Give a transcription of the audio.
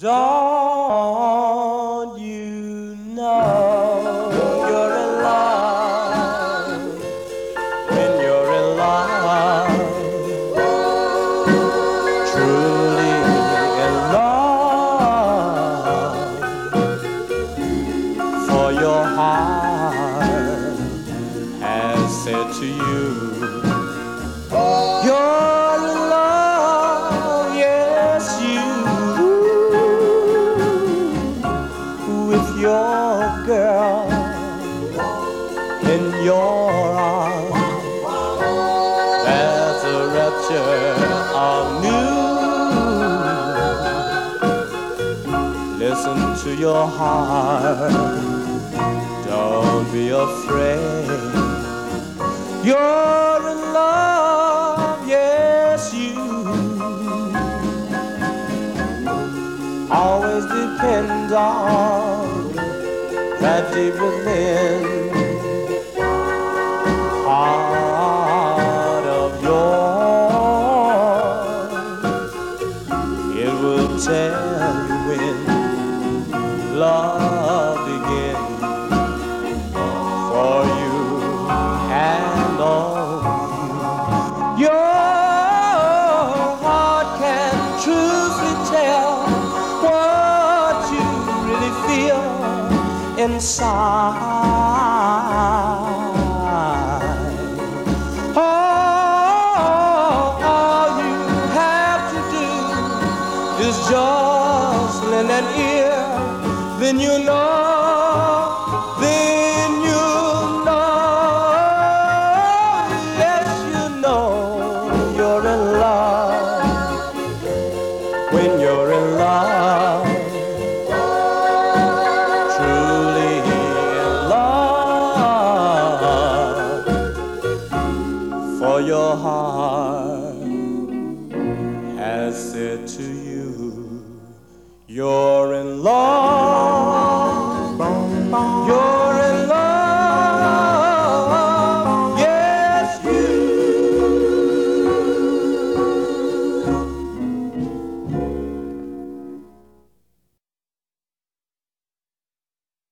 Don't you know you're in love when you're in love, truly in love, for your heart has said to you, you're in love, yes you, with your girl in your arms. There's a rapture of new. Listen to your heart, don't be afraid. You're in love, yes you. Always depend on that deep within heart of yours. It will tell you when love begins for you and only you. Your heart can truthfully tell what you really feel inside. All you have to do is just lend an ear, then you know, yes you know you're in love when you're in love, truly in love, for your heart has said to you, you're in love.